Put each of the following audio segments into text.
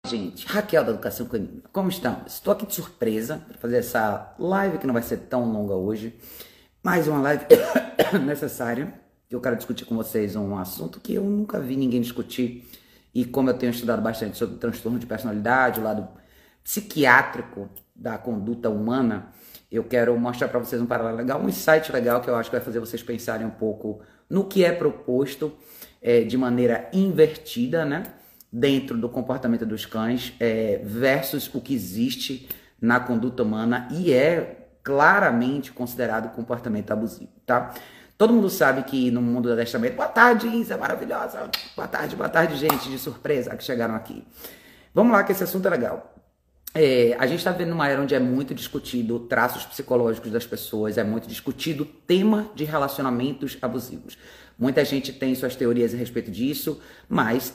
Gente, Raquel da Educação Canina, como estamos? Estou aqui de surpresa para fazer essa live que não vai ser tão longa hoje, mas uma live necessária, que eu quero discutir com vocês um assunto que eu nunca vi ninguém discutir, e como eu tenho estudado bastante sobre transtorno de personalidade, o lado psiquiátrico da conduta humana, eu quero mostrar para vocês um paralelo legal, um insight legal que eu acho que vai fazer vocês pensarem um pouco no que é proposto de maneira invertida, né? Dentro do comportamento dos cães versus o que existe na conduta humana e é claramente considerado comportamento abusivo, tá? Todo mundo sabe que no mundo do adestramento... Boa tarde, Isa, maravilhosa! Boa tarde, gente, de surpresa que chegaram aqui. Vamos lá que esse assunto é legal. A gente está vendo uma era onde é muito discutido traços psicológicos das pessoas, é muito discutido o tema de relacionamentos abusivos. Muita gente tem suas teorias a respeito disso, mas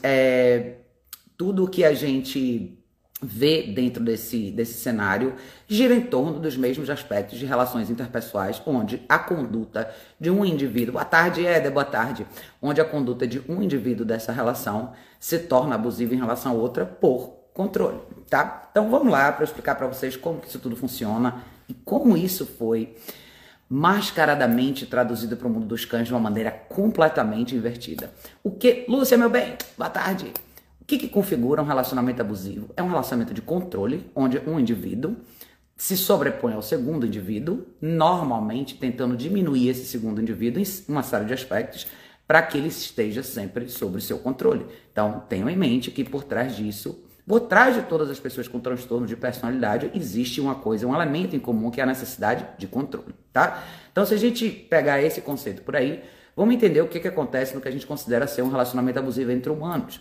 tudo que a gente vê dentro desse cenário gira em torno dos mesmos aspectos de relações interpessoais, onde a conduta de um indivíduo... Boa tarde, Éder, boa tarde. Onde a conduta de um indivíduo dessa relação se torna abusiva em relação a outra por controle, tá? Então vamos lá para eu explicar para vocês como que isso tudo funciona e como isso foi mascaradamente traduzido para o mundo dos cães de uma maneira completamente invertida. Lúcia, meu bem, boa tarde. O que configura um relacionamento abusivo? É um relacionamento de controle, onde um indivíduo se sobrepõe ao segundo indivíduo, normalmente tentando diminuir esse segundo indivíduo em uma série de aspectos, para que ele esteja sempre sob o seu controle. Então, tenham em mente que por trás disso, por trás de todas as pessoas com transtorno de personalidade, existe uma coisa, um elemento em comum, que é a necessidade de controle, tá? Então, se a gente pegar esse conceito por aí, vamos entender o que acontece no que a gente considera ser um relacionamento abusivo entre humanos.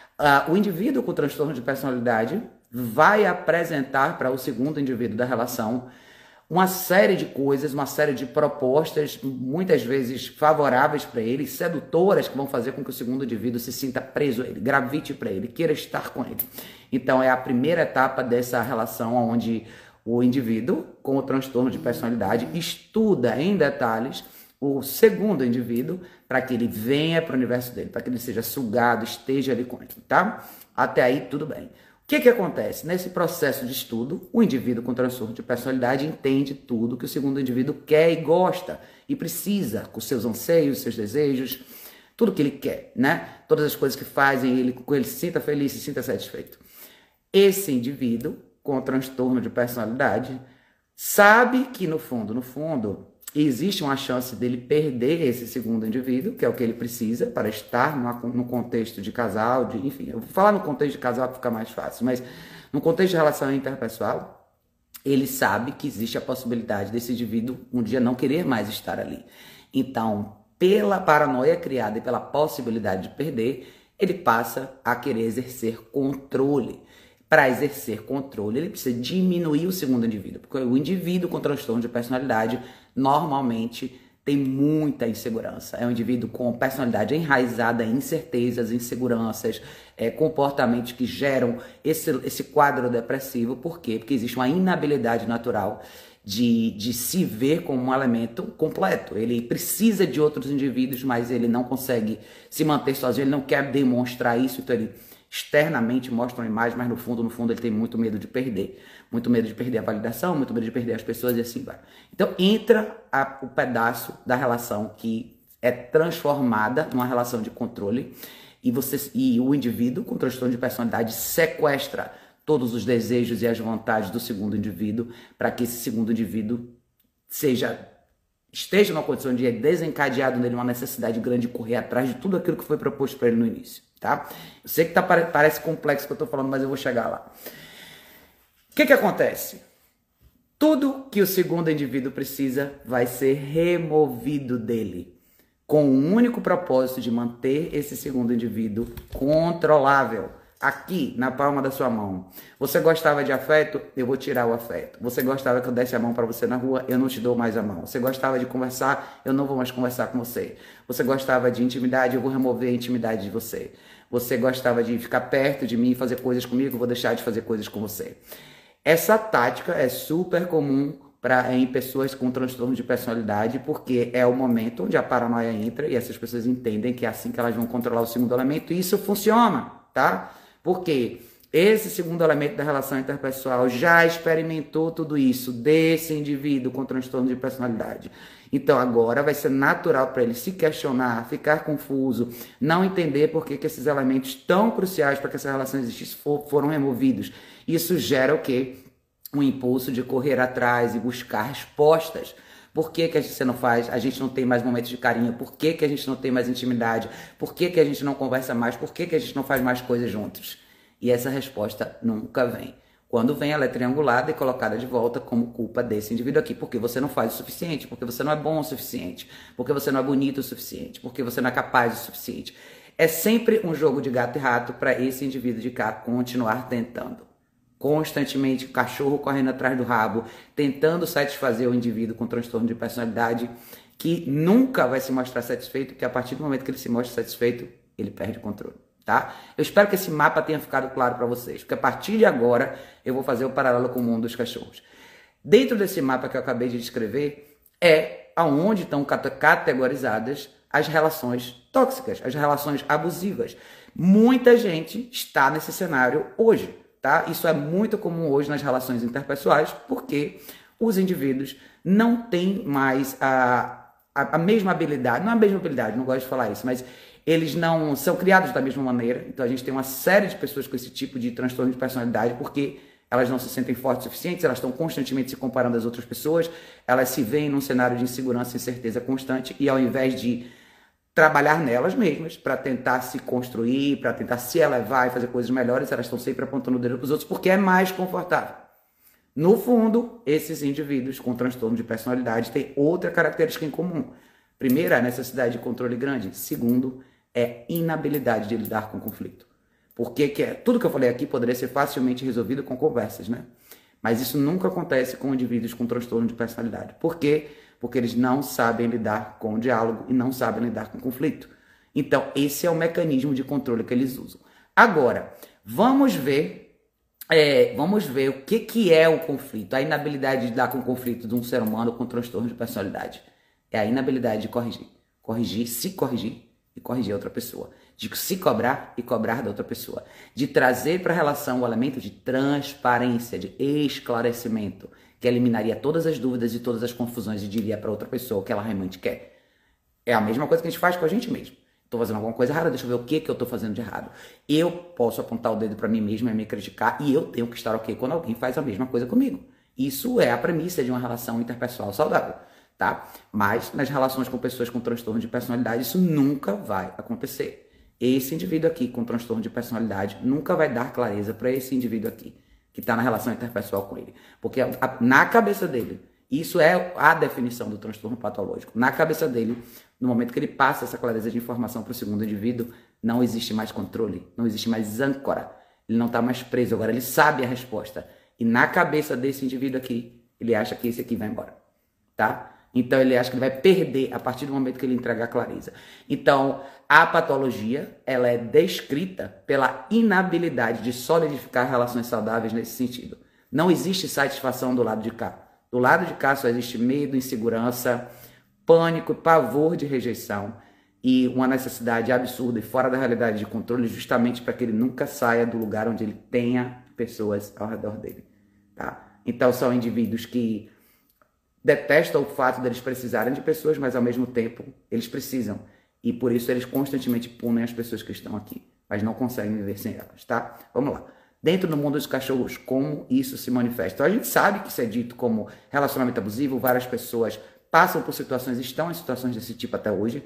O indivíduo com transtorno de personalidade vai apresentar para o segundo indivíduo da relação uma série de coisas, uma série de propostas, muitas vezes favoráveis para ele, sedutoras, que vão fazer com que o segundo indivíduo se sinta preso a ele, gravite para ele, queira estar com ele. Então é a primeira etapa dessa relação onde o indivíduo com o transtorno de personalidade estuda em detalhes o segundo indivíduo para que ele venha para o universo dele, para que ele seja sugado, esteja ali com ele, tá? Até aí tudo bem. O que acontece? Nesse processo de estudo, o indivíduo com transtorno de personalidade entende tudo que o segundo indivíduo quer e gosta e precisa, com seus anseios, seus desejos, tudo que ele quer, né? Todas as coisas que fazem ele com ele se sinta feliz, se sinta satisfeito. Esse indivíduo com transtorno de personalidade sabe que no fundo, existe uma chance dele perder esse segundo indivíduo, que é o que ele precisa para estar no contexto de casal, enfim, eu vou falar no contexto de casal que fica mais fácil, mas no contexto de relação interpessoal, ele sabe que existe a possibilidade desse indivíduo um dia não querer mais estar ali. Então, pela paranoia criada e pela possibilidade de perder, ele passa a querer exercer controle. Para exercer controle, ele precisa diminuir o segundo indivíduo, porque o indivíduo com transtorno de personalidade normalmente tem muita insegurança. É um indivíduo com personalidade enraizada em incertezas, inseguranças, comportamentos que geram esse quadro depressivo. Por quê? Porque existe uma inabilidade natural de se ver como um elemento completo. Ele precisa de outros indivíduos, mas ele não consegue se manter sozinho, ele não quer demonstrar isso, então ele externamente mostra uma imagem, mas no fundo ele tem muito medo de perder. Muito medo de perder a validação, muito medo de perder as pessoas e assim vai. Então entra o pedaço da relação que é transformada numa relação de controle e o indivíduo com transtorno de personalidade sequestra todos os desejos e as vontades do segundo indivíduo para que esse segundo indivíduo esteja numa condição de desencadeado nele uma necessidade grande de correr atrás de tudo aquilo que foi proposto para ele no início, tá? Eu sei que parece complexo o que eu tô falando, mas eu vou chegar lá. O que acontece? Tudo que o segundo indivíduo precisa vai ser removido dele, com o único propósito de manter esse segundo indivíduo controlável. Aqui, na palma da sua mão. Você gostava de afeto? Eu vou tirar o afeto. Você gostava que eu desse a mão para você na rua? Eu não te dou mais a mão. Você gostava de conversar? Eu não vou mais conversar com você. Você gostava de intimidade? Eu vou remover a intimidade de você. Você gostava de ficar perto de mim e fazer coisas comigo? Eu vou deixar de fazer coisas com você. Essa tática é super comum em pessoas com transtorno de personalidade, porque é o momento onde a paranoia entra e essas pessoas entendem que é assim que elas vão controlar o segundo elemento, e isso funciona, tá? Porque esse segundo elemento da relação interpessoal já experimentou tudo isso desse indivíduo com transtorno de personalidade. Então agora vai ser natural para ele se questionar, ficar confuso, não entender por que esses elementos tão cruciais para que essa relação existisse foram removidos. Isso gera o quê? Um impulso de correr atrás e buscar respostas. Por que a gente não faz? A gente não tem mais momentos de carinho? Por que a gente não tem mais intimidade? Por que a gente não conversa mais? Por que a gente não faz mais coisas juntos? E essa resposta nunca vem. Quando vem, ela é triangulada e colocada de volta como culpa desse indivíduo aqui. Porque você não faz o suficiente, porque você não é bom o suficiente, porque você não é bonito o suficiente, porque você não é capaz o suficiente. É sempre um jogo de gato e rato para esse indivíduo de cá continuar tentando. Constantemente, o cachorro correndo atrás do rabo, tentando satisfazer o indivíduo com transtorno de personalidade, que nunca vai se mostrar satisfeito, porque a partir do momento que ele se mostra satisfeito, ele perde o controle. Tá? Eu espero que esse mapa tenha ficado claro para vocês, porque a partir de agora eu vou fazer o paralelo com o mundo dos cachorros. Dentro desse mapa que eu acabei de descrever, é aonde estão categorizadas as relações tóxicas, as relações abusivas. Muita gente está nesse cenário hoje, tá? Isso é muito comum hoje nas relações interpessoais, porque os indivíduos não têm mais a mesma habilidade, não a mesma habilidade, não gosto de falar isso, mas eles não são criados da mesma maneira. Então a gente tem uma série de pessoas com esse tipo de transtorno de personalidade porque elas não se sentem fortes o suficiente, elas estão constantemente se comparando às outras pessoas, elas se veem num cenário de insegurança e incerteza constante e ao invés de trabalhar nelas mesmas para tentar se construir, para tentar se elevar e fazer coisas melhores, elas estão sempre apontando o dedo para os outros porque é mais confortável. No fundo, esses indivíduos com transtorno de personalidade têm outra característica em comum. Primeiro, a necessidade de controle grande. Segundo, é inabilidade de lidar com conflito. Porque tudo que eu falei aqui poderia ser facilmente resolvido com conversas, né? Mas isso nunca acontece com indivíduos com transtorno de personalidade. Por quê? Porque eles não sabem lidar com o diálogo e não sabem lidar com conflito. Então, esse é o mecanismo de controle que eles usam. Agora, vamos ver o que é o conflito, a inabilidade de lidar com o conflito de um ser humano com transtorno de personalidade. É a inabilidade de corrigir, se corrigir e corrigir a outra pessoa. De se cobrar e cobrar da outra pessoa. De trazer para a relação o elemento de transparência, de esclarecimento, que eliminaria todas as dúvidas e todas as confusões e diria para outra pessoa o que ela realmente quer. É a mesma coisa que a gente faz com a gente mesmo. Estou fazendo alguma coisa errada, deixa eu ver o que eu estou fazendo de errado. Eu posso apontar o dedo para mim mesmo e me criticar e eu tenho que estar ok quando alguém faz a mesma coisa comigo. Isso é a premissa de uma relação interpessoal saudável. Tá? Mas nas relações com pessoas com transtorno de personalidade isso nunca vai acontecer. Esse indivíduo aqui com transtorno de personalidade nunca vai dar clareza para esse indivíduo aqui que está na relação interpessoal com ele. Porque na cabeça dele, isso é a definição do transtorno patológico. Na cabeça dele, no momento que ele passa essa clareza de informação para o segundo indivíduo, não existe mais controle, não existe mais âncora. Ele não está mais preso, agora ele sabe a resposta. E na cabeça desse indivíduo aqui, ele acha que esse aqui vai embora. Tá? Então ele acha que ele vai perder a partir do momento que ele entregar a clareza. Então a patologia ela é descrita pela inabilidade de solidificar relações saudáveis nesse sentido. Não existe satisfação do lado de cá. Do lado de cá só existe medo, insegurança, pânico, pavor de rejeição e uma necessidade absurda e fora da realidade de controle justamente para que ele nunca saia do lugar onde ele tenha pessoas ao redor dele. Tá? Então são indivíduos que detestam o fato deles precisarem de pessoas, mas ao mesmo tempo eles precisam. E por isso eles constantemente punem as pessoas que estão aqui, mas não conseguem viver sem elas, tá? Vamos lá. Dentro do mundo dos cachorros, como isso se manifesta? Então, a gente sabe que isso é dito como relacionamento abusivo, várias pessoas passam por situações, estão em situações desse tipo até hoje,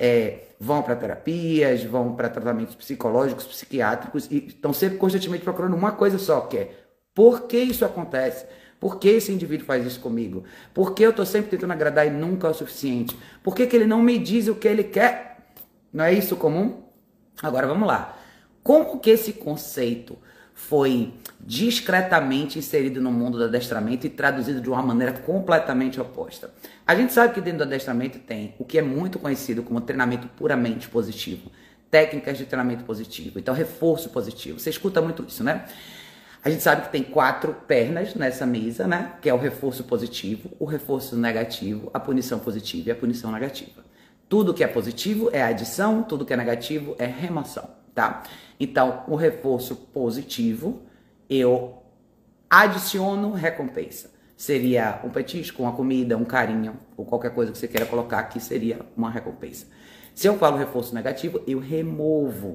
vão para terapias, vão para tratamentos psicológicos, psiquiátricos e estão sempre constantemente procurando uma coisa só, que é por que isso acontece? Por que esse indivíduo faz isso comigo? Por que eu estou sempre tentando agradar e nunca é o suficiente? Por que ele não me diz o que ele quer? Não é isso comum? Agora vamos lá. Como que esse conceito foi discretamente inserido no mundo do adestramento e traduzido de uma maneira completamente oposta? A gente sabe que dentro do adestramento tem o que é muito conhecido como treinamento puramente positivo. Técnicas de treinamento positivo. Então, reforço positivo. Você escuta muito isso, né? A gente sabe que tem 4 pernas nessa mesa, né? Que é o reforço positivo, o reforço negativo, a punição positiva e a punição negativa. Tudo que é positivo é adição, tudo que é negativo é remoção. tá? Então, o reforço positivo, eu adiciono recompensa. Seria um petisco, uma comida, um carinho, ou qualquer coisa que você queira colocar aqui seria uma recompensa. Se eu falo reforço negativo, eu removo,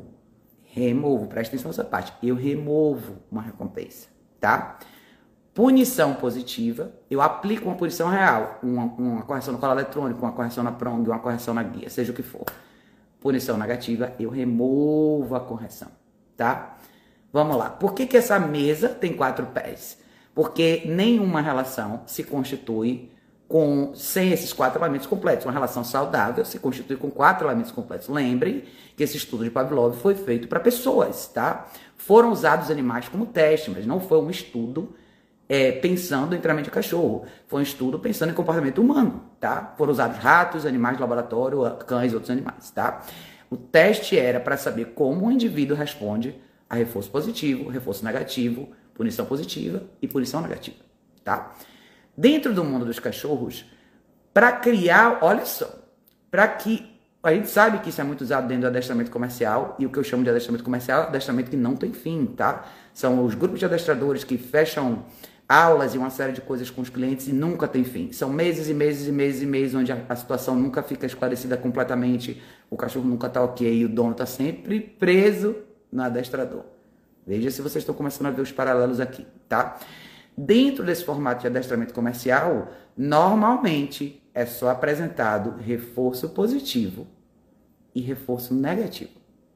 presta atenção nessa parte, eu removo uma recompensa, tá? Punição positiva, eu aplico uma punição real, uma correção no colar eletrônico, uma correção na prong, uma correção na guia, seja o que for. Punição negativa, eu removo a correção, tá? Vamos lá. Por que essa mesa tem 4 pés? Porque nenhuma relação se constitui sem esses 4 elementos completos. Uma relação saudável se constitui com 4 elementos completos. Lembrem que esse estudo de Pavlov foi feito para pessoas, tá? Foram usados animais como teste, mas não foi um estudo pensando em treinamento de cachorro. Foi um estudo pensando em comportamento humano, tá? Foram usados ratos, animais de laboratório, cães e outros animais, tá? O teste era para saber como o indivíduo responde a reforço positivo, reforço negativo, punição positiva e punição negativa, tá? Dentro do mundo dos cachorros, para criar, olha só, para que a gente sabe que isso é muito usado dentro do adestramento comercial, e o que eu chamo de adestramento comercial é adestramento que não tem fim, tá? São os grupos de adestradores que fecham aulas e uma série de coisas com os clientes e nunca tem fim. São meses e meses e meses e meses onde a situação nunca fica esclarecida completamente, o cachorro nunca tá ok e o dono tá sempre preso no adestrador. Veja se vocês estão começando a ver os paralelos aqui, tá? Dentro desse formato de adestramento comercial, normalmente é só apresentado reforço positivo e reforço negativo,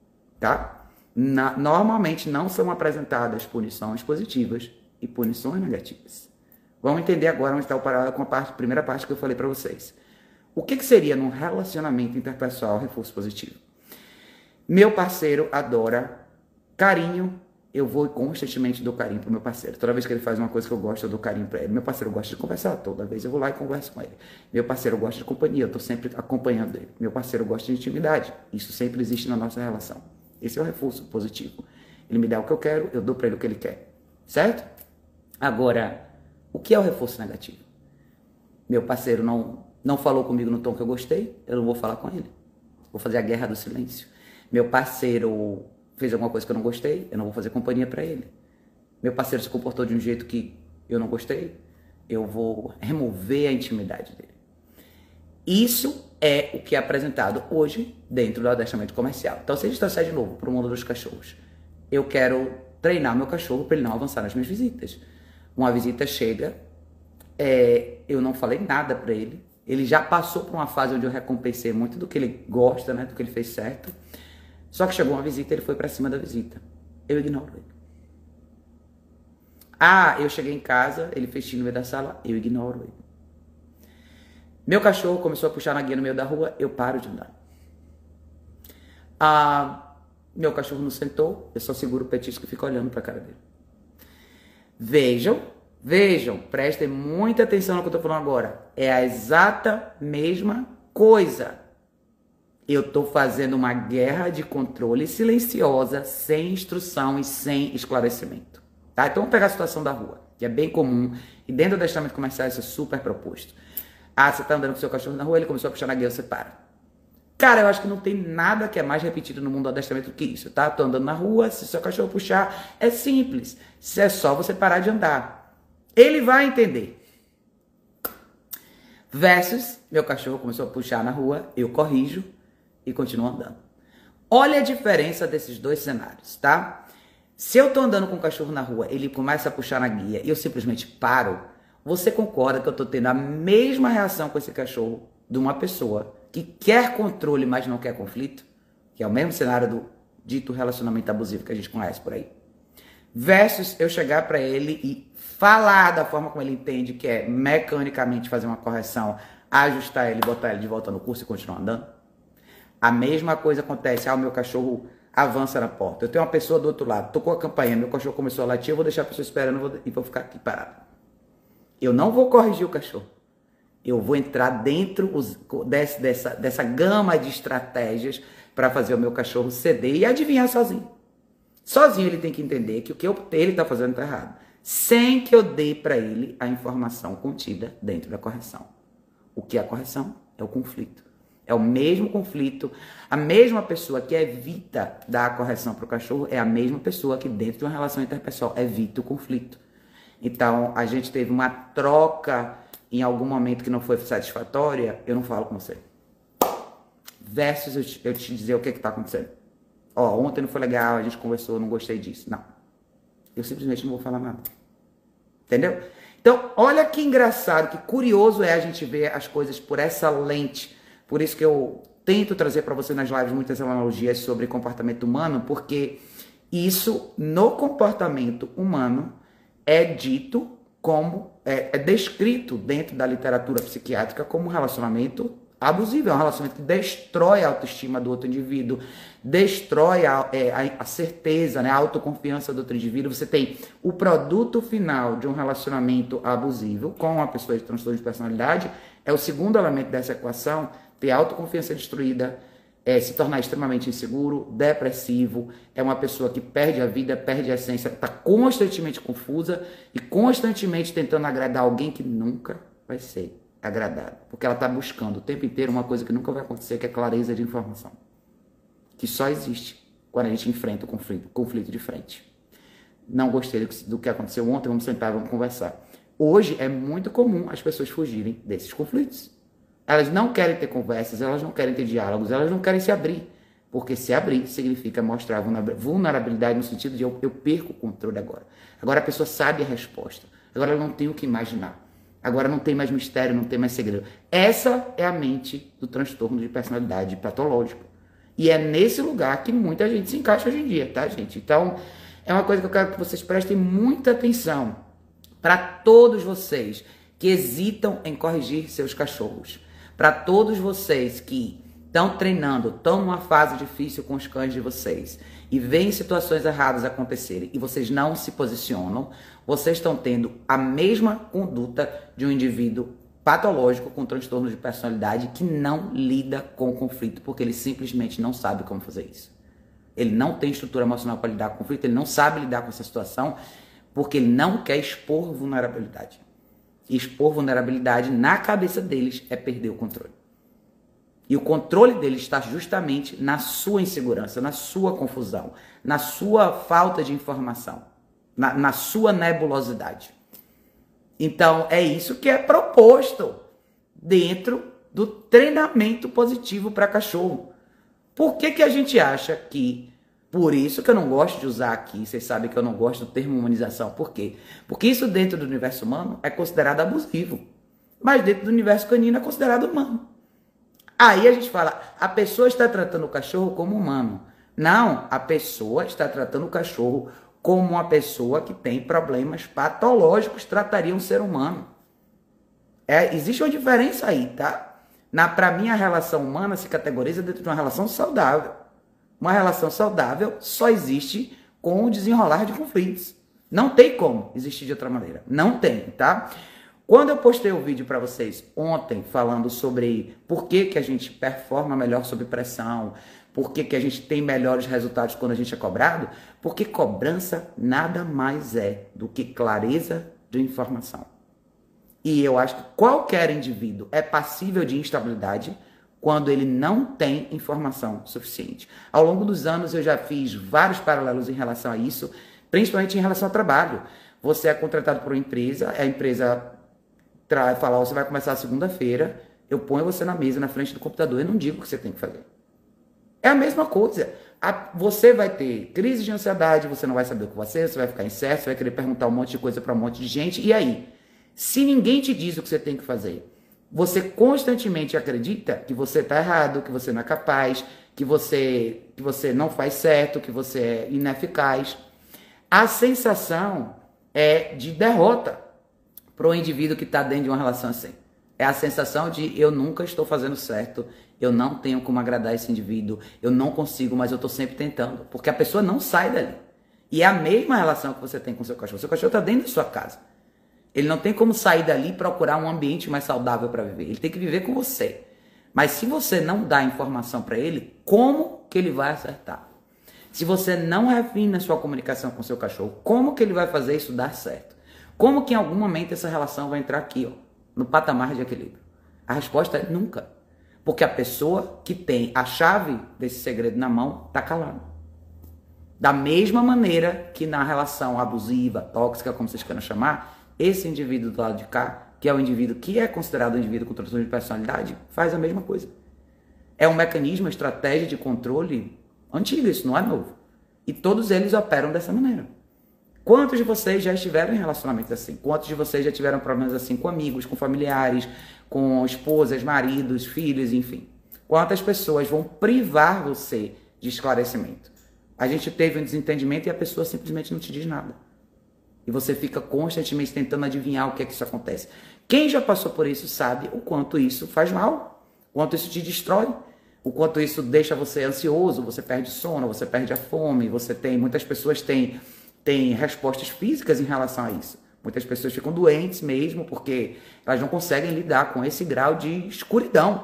tá? Normalmente não são apresentadas punições positivas e punições negativas. Vamos entender agora onde está o paralelo com a primeira parte que eu falei para vocês. O que seria num relacionamento interpessoal reforço positivo? Meu parceiro adora carinho, eu vou constantemente dou carinho pro meu parceiro. Toda vez que ele faz uma coisa que eu gosto, eu dou carinho para ele. Meu parceiro gosta de conversar, toda vez eu vou lá e converso com ele. Meu parceiro gosta de companhia, eu tô sempre acompanhando ele. Meu parceiro gosta de intimidade, isso sempre existe na nossa relação. Esse é o reforço positivo. Ele me dá o que eu quero, eu dou para ele o que ele quer, certo? Agora, o que é o reforço negativo? Meu parceiro não falou comigo no tom que eu gostei, eu não vou falar com ele. Vou fazer a guerra do silêncio. Meu parceiro fez alguma coisa que eu não gostei, eu não vou fazer companhia para ele. Meu parceiro se comportou de um jeito que eu não gostei, eu vou remover a intimidade dele. Isso é o que é apresentado hoje dentro do adestramento comercial. Então, se a gente trouxer de novo para o mundo dos cachorros, eu quero treinar meu cachorro para ele não avançar nas minhas visitas. Uma visita chega, eu não falei nada para ele, ele já passou por uma fase onde eu recompensei muito do que ele gosta, né, do que ele fez certo. Só que chegou uma visita, ele foi pra cima da visita. Eu ignoro ele. Ah, eu cheguei em casa, ele fez xixi no meio da sala, eu ignoro ele. Meu cachorro começou a puxar na guia no meio da rua, eu paro de andar. Ah, meu cachorro não sentou, eu só seguro o petisco e fico olhando pra cara dele. Vejam, prestem muita atenção no que eu tô falando agora. É a exata mesma coisa. Eu estou fazendo uma guerra de controle silenciosa, sem instrução e sem esclarecimento. Tá? Então vamos pegar a situação da rua, que é bem comum, e dentro do adestramento comercial isso é super proposto. Ah, você está andando com seu cachorro na rua, ele começou a puxar na guia, você para. Cara, eu acho que não tem nada que é mais repetido no mundo do adestramento do que isso, tá? Tô andando na rua, se seu cachorro puxar, é simples. É só você parar de andar. Ele vai entender. Versus, meu cachorro começou a puxar na rua, eu corrijo, e continuo andando. Olha a diferença desses dois cenários, tá? Se eu tô andando com o cachorro na rua, ele começa a puxar na guia e eu simplesmente paro, você concorda que eu tô tendo a mesma reação com esse cachorro de uma pessoa que quer controle, mas não quer conflito? Que é o mesmo cenário do dito relacionamento abusivo que a gente conhece por aí. Versus eu chegar para ele e falar da forma como ele entende, que é mecanicamente fazer uma correção, ajustar ele, botar ele de volta no curso e continuar andando. A mesma coisa acontece, o meu cachorro avança na porta. Eu tenho uma pessoa do outro lado, tocou a campainha, meu cachorro começou a latir, eu vou deixar a pessoa esperando e vou ficar aqui parado. Eu não vou corrigir o cachorro. Eu vou entrar dentro dessa gama de estratégias para fazer o meu cachorro ceder e adivinhar sozinho. Sozinho ele tem que entender que o que ele está fazendo está errado. Sem que eu dê para ele a informação contida dentro da correção. O que é a correção? É o conflito. É o mesmo conflito. A mesma pessoa que evita dar a correção para o cachorro é a mesma pessoa que dentro de uma relação interpessoal evita o conflito. Então, a gente teve uma troca em algum momento que não foi satisfatória, eu não falo com você. Versus eu te dizer o que está acontecendo. Ó, ontem não foi legal, a gente conversou, não gostei disso. Não. Eu simplesmente não vou falar nada. Entendeu? Então, olha que engraçado, que curioso é a gente ver as coisas por essa lente. Por isso que eu tento trazer para você nas lives muitas analogias sobre comportamento humano, porque isso no comportamento humano é dito como, é descrito dentro da literatura psiquiátrica como um relacionamento abusivo. É um relacionamento que destrói a autoestima do outro indivíduo, destrói a certeza, né, a autoconfiança do outro indivíduo. Você tem o produto final de um relacionamento abusivo com uma pessoa de transtorno de personalidade, é o segundo elemento dessa equação, ter autoconfiança destruída, se tornar extremamente inseguro, depressivo, é uma pessoa que perde a vida, perde a essência, está constantemente confusa e constantemente tentando agradar alguém que nunca vai ser agradado, porque ela está buscando o tempo inteiro uma coisa que nunca vai acontecer, que é clareza de informação, que só existe quando a gente enfrenta o conflito de frente. Não gostei do que aconteceu ontem, vamos sentar, vamos conversar. Hoje é muito comum as pessoas fugirem desses conflitos. Elas não querem ter conversas, elas não querem ter diálogos, elas não querem se abrir. Porque se abrir significa mostrar vulnerabilidade no sentido de eu perco o controle agora. Agora a pessoa sabe a resposta. Agora ela não tem o que imaginar. Agora não tem mais mistério, não tem mais segredo. Essa é a mente do transtorno de personalidade patológico. E é nesse lugar que muita gente se encaixa hoje em dia, tá, gente? Então, é uma coisa que eu quero que vocês prestem muita atenção para todos vocês que hesitam em corrigir seus cachorros. Para todos vocês que estão treinando, estão numa fase difícil com os cães de vocês e veem situações erradas acontecerem e vocês não se posicionam, vocês estão tendo a mesma conduta de um indivíduo patológico com transtorno de personalidade que não lida com o conflito porque ele simplesmente não sabe como fazer isso. Ele não tem estrutura emocional para lidar com o conflito, ele não sabe lidar com essa situação porque ele não quer expor vulnerabilidade. Expor vulnerabilidade na cabeça deles é perder o controle. E o controle deles está justamente na sua insegurança, na sua confusão, na sua falta de informação, na sua nebulosidade. Então, é isso que é proposto dentro do treinamento positivo para cachorro. Por que a gente acha que... Por isso que eu não gosto de usar aqui, vocês sabem que eu não gosto do termo humanização. Por quê? Porque isso dentro do universo humano é considerado abusivo. Mas dentro do universo canino é considerado humano. Aí a gente fala, a pessoa está tratando o cachorro como humano. Não, a pessoa está tratando o cachorro como uma pessoa que tem problemas patológicos, trataria um ser humano. Existe uma diferença aí, tá? Para mim, a relação humana se categoriza dentro de uma relação saudável. Uma relação saudável só existe com o desenrolar de conflitos. Não tem como existir de outra maneira. Não tem, tá? Quando eu postei o vídeo para vocês ontem, falando sobre por que a gente performa melhor sob pressão, por que a gente tem melhores resultados quando a gente é cobrado, porque cobrança nada mais é do que clareza de informação. E eu acho que qualquer indivíduo é passível de instabilidade quando ele não tem informação suficiente. Ao longo dos anos eu já fiz vários paralelos em relação a isso, principalmente em relação ao trabalho. Você é contratado por uma empresa, a empresa fala, você vai começar segunda-feira, eu ponho você na mesa, na frente do computador e não digo o que você tem que fazer. É a mesma coisa. Você vai ter crise de ansiedade, você não vai saber o que você vai ficar incerto, você vai querer perguntar um monte de coisa para um monte de gente. E aí? Se ninguém te diz o que você tem que fazer, você constantemente acredita que você está errado, que você não é capaz, que você não faz certo, que você é ineficaz. A sensação é de derrota para o indivíduo que está dentro de uma relação assim. É a sensação de eu nunca estou fazendo certo, eu não tenho como agradar esse indivíduo, eu não consigo, mas eu estou sempre tentando. Porque a pessoa não sai dali. E é a mesma relação que você tem com o seu cachorro. O seu cachorro está dentro da sua casa. Ele não tem como sair dali e procurar um ambiente mais saudável para viver. Ele tem que viver com você. Mas se você não dá informação para ele, como que ele vai acertar? Se você não refina a sua comunicação com o seu cachorro, como que ele vai fazer isso dar certo? Como que em algum momento essa relação vai entrar aqui, ó, no patamar de equilíbrio? A resposta é nunca. Porque a pessoa que tem a chave desse segredo na mão está calada. Da mesma maneira que na relação abusiva, tóxica, como vocês queiram chamar, esse indivíduo do lado de cá, que é o indivíduo que é considerado um indivíduo com transtorno de personalidade, faz a mesma coisa. É um mecanismo, uma estratégia de controle antiga, isso não é novo. E todos eles operam dessa maneira. Quantos de vocês já estiveram em relacionamentos assim? Quantos de vocês já tiveram problemas assim com amigos, com familiares, com esposas, maridos, filhos, enfim? Quantas pessoas vão privar você de esclarecimento? A gente teve um desentendimento e a pessoa simplesmente não te diz nada. E você fica constantemente tentando adivinhar o que é que isso acontece. Quem já passou por isso sabe o quanto isso faz mal, o quanto isso te destrói, o quanto isso deixa você ansioso, você perde sono, você perde a fome, muitas pessoas têm respostas físicas em relação a isso. Muitas pessoas ficam doentes mesmo porque elas não conseguem lidar com esse grau de escuridão.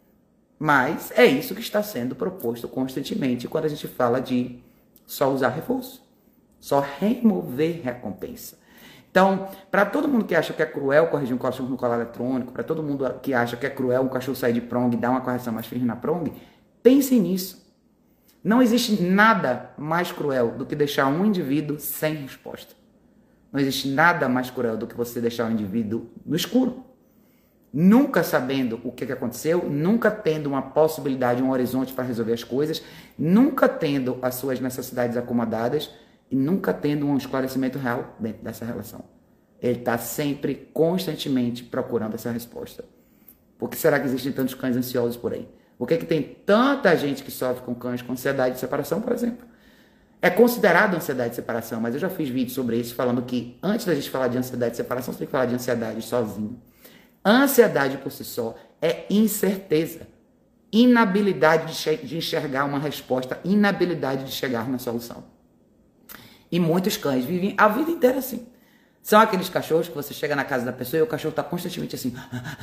Mas é isso que está sendo proposto constantemente quando a gente fala de só usar reforço, só remover recompensa. Então, para todo mundo que acha que é cruel corrigir um cachorro no colar eletrônico, para todo mundo que acha que é cruel um cachorro sair de prong e dar uma correção mais firme na prong, pensem nisso. Não existe nada mais cruel do que deixar um indivíduo sem resposta. Não existe nada mais cruel do que você deixar um indivíduo no escuro. Nunca sabendo o que aconteceu, nunca tendo uma possibilidade, um horizonte para resolver as coisas, nunca tendo as suas necessidades acomodadas e nunca tendo um esclarecimento real dentro dessa relação. Ele está sempre, constantemente procurando essa resposta. Por que será que existem tantos cães ansiosos por aí? Por que tem tanta gente que sofre com cães com ansiedade de separação, por exemplo? É considerado ansiedade de separação, mas eu já fiz vídeo sobre isso falando que antes da gente falar de ansiedade de separação, você tem que falar de ansiedade sozinho. A ansiedade por si só é incerteza, inabilidade de enxergar uma resposta, inabilidade de chegar na solução. E muitos cães vivem a vida inteira assim. São aqueles cachorros que você chega na casa da pessoa e o cachorro está constantemente assim.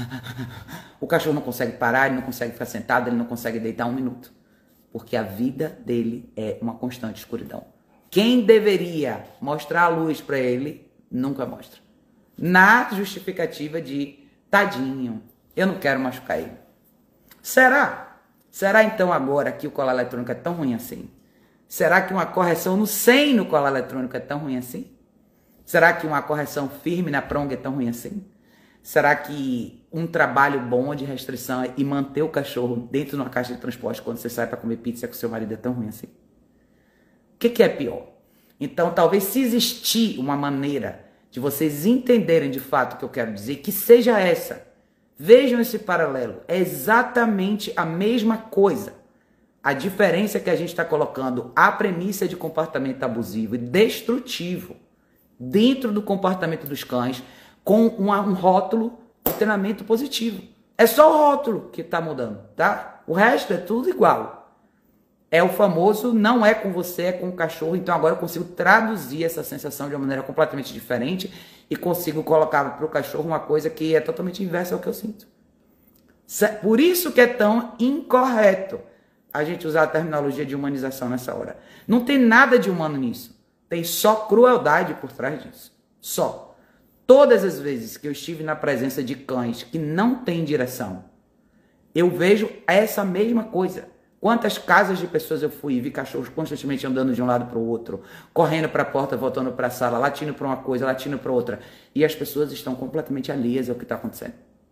O cachorro não consegue parar, ele não consegue ficar sentado, ele não consegue deitar um minuto. Porque a vida dele é uma constante escuridão. Quem deveria mostrar a luz para ele, nunca mostra. Na justificativa de tadinho, eu não quero machucar ele. Será? Será então agora que o colar eletrônico é tão ruim assim? Será que uma correção no SEM no colar eletrônico é tão ruim assim? Será que uma correção firme na prong é tão ruim assim? Será que um trabalho bom de restrição e manter o cachorro dentro de uma caixa de transporte quando você sai para comer pizza com seu marido é tão ruim assim? O que é pior? Então, talvez se existir uma maneira de vocês entenderem de fato o que eu quero dizer, que seja essa. Vejam esse paralelo. É exatamente a mesma coisa. A diferença é que a gente está colocando a premissa de comportamento abusivo e destrutivo dentro do comportamento dos cães com um rótulo de treinamento positivo. É só o rótulo que está mudando, tá? O resto é tudo igual. É o famoso não é com você, é com o cachorro. Então agora eu consigo traduzir essa sensação de uma maneira completamente diferente e consigo colocar para o cachorro uma coisa que é totalmente inversa ao que eu sinto. Por isso que é tão incorreto a gente usar a terminologia de humanização nessa hora. Não tem nada de humano nisso. Tem só crueldade por trás disso. Só. Todas as vezes que eu estive na presença de cães que não têm direção, eu vejo essa mesma coisa. Quantas casas de pessoas eu fui e vi cachorros constantemente andando de um lado para o outro, correndo para a porta, voltando para a sala, latindo para uma coisa, latindo para outra. E as pessoas estão completamente alheias ao que está acontecendo.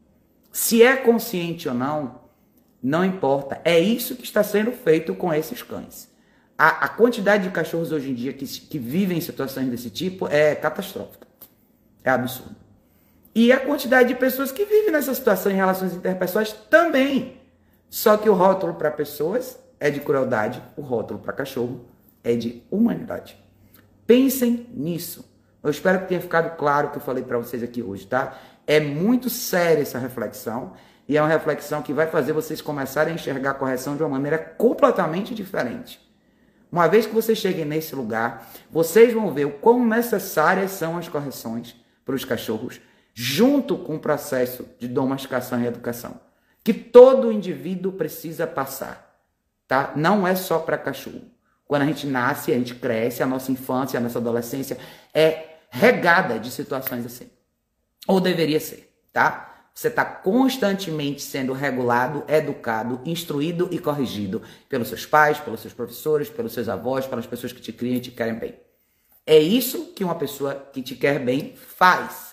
Se é consciente ou não, não importa. É isso que está sendo feito com esses cães. A quantidade de cachorros hoje em dia que vivem em situações desse tipo é catastrófica. É absurdo. E a quantidade de pessoas que vivem nessa situação em relações interpessoais também. Só que o rótulo para pessoas é de crueldade, o rótulo para cachorro é de humanidade. Pensem nisso. Eu espero que tenha ficado claro o que eu falei para vocês aqui hoje, tá? É muito séria essa reflexão e é uma reflexão que vai fazer vocês começarem a enxergar a correção de uma maneira completamente diferente. Uma vez que vocês cheguem nesse lugar, vocês vão ver o quão necessárias são as correções para os cachorros, junto com o processo de domesticação e educação, que todo indivíduo precisa passar, tá? Não é só para cachorro. Quando a gente nasce, a gente cresce, a nossa infância, a nossa adolescência é regada de situações assim. Ou deveria ser, tá? Você está constantemente sendo regulado, educado, instruído e corrigido pelos seus pais, pelos seus professores, pelos seus avós, pelas pessoas que te criam e te querem bem. É isso que uma pessoa que te quer bem faz.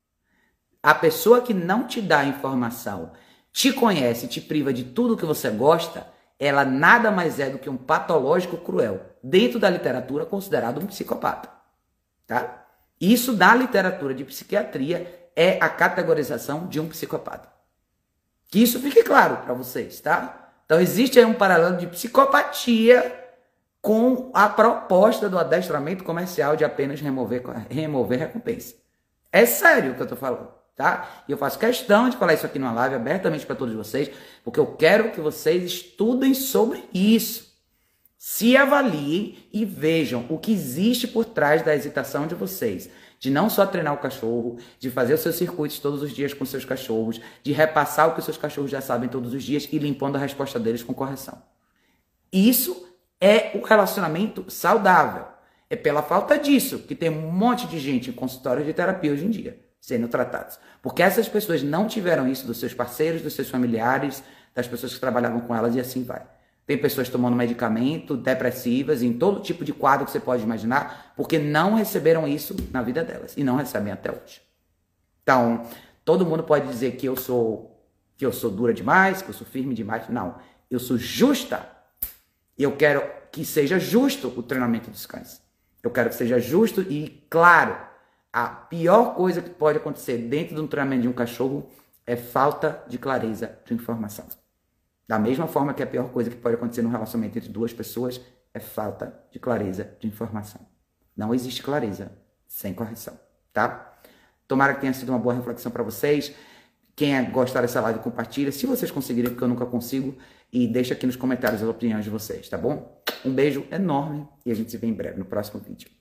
A pessoa que não te dá informação, te conhece, te priva de tudo que você gosta, ela nada mais é do que um patológico cruel. Dentro da literatura, considerado um psicopata. Tá? Isso da literatura de psiquiatria é a categorização de um psicopata. Que isso fique claro para vocês, tá? Então existe aí um paralelo de psicopatia com a proposta do adestramento comercial de apenas remover recompensa. É sério o que eu tô falando, tá? E eu faço questão de falar isso aqui numa live abertamente para todos vocês, porque eu quero que vocês estudem sobre isso. Se avaliem e vejam o que existe por trás da hesitação de vocês. De não só treinar o cachorro, de fazer os seus circuitos todos os dias com seus cachorros, de repassar o que os seus cachorros já sabem todos os dias e limpando a resposta deles com correção. Isso é o relacionamento saudável. É pela falta disso que tem um monte de gente em consultórios de terapia hoje em dia sendo tratados. Porque essas pessoas não tiveram isso dos seus parceiros, dos seus familiares, das pessoas que trabalhavam com elas e assim vai. Tem pessoas tomando medicamento, depressivas, em todo tipo de quadro que você pode imaginar, porque não receberam isso na vida delas. E não recebem até hoje. Então, todo mundo pode dizer que eu sou dura demais, que eu sou firme demais. Não, eu sou justa. Eu quero que seja justo o treinamento dos cães. Eu quero que seja justo e claro. A pior coisa que pode acontecer dentro de um treinamento de um cachorro é falta de clareza de informação. Da mesma forma que a pior coisa que pode acontecer no relacionamento entre duas pessoas é falta de clareza de informação. Não existe clareza sem correção, tá? Tomara que tenha sido uma boa reflexão para vocês. Quem gostar dessa live, compartilha. Se vocês conseguirem, porque eu nunca consigo. E deixa aqui nos comentários as opiniões de vocês, tá bom? Um beijo enorme e a gente se vê em breve no próximo vídeo.